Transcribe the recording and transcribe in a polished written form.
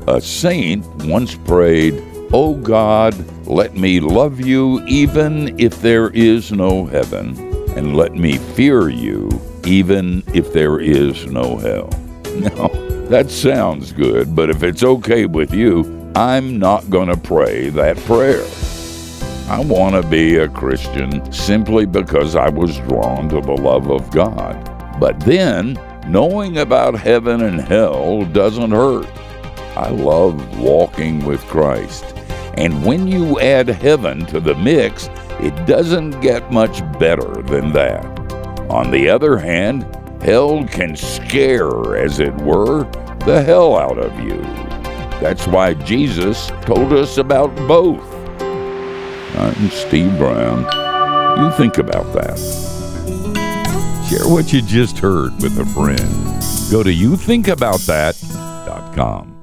A saint once prayed, "O God, let me love you even if there is no heaven, and let me fear you even if there is no hell." Now, that sounds good, but if it's okay with you, I'm not going to pray that prayer. I want to be a Christian simply because I was drawn to the love of God. But then, knowing about heaven and hell doesn't hurt. I love walking with Christ. And when you add heaven to the mix, it doesn't get much better than that. On the other hand, hell can scare, as it were, the hell out of you. That's why Jesus told us about both. I'm Steve Brown. You think about that. Share what you just heard with a friend. Go to youthinkaboutthat.com.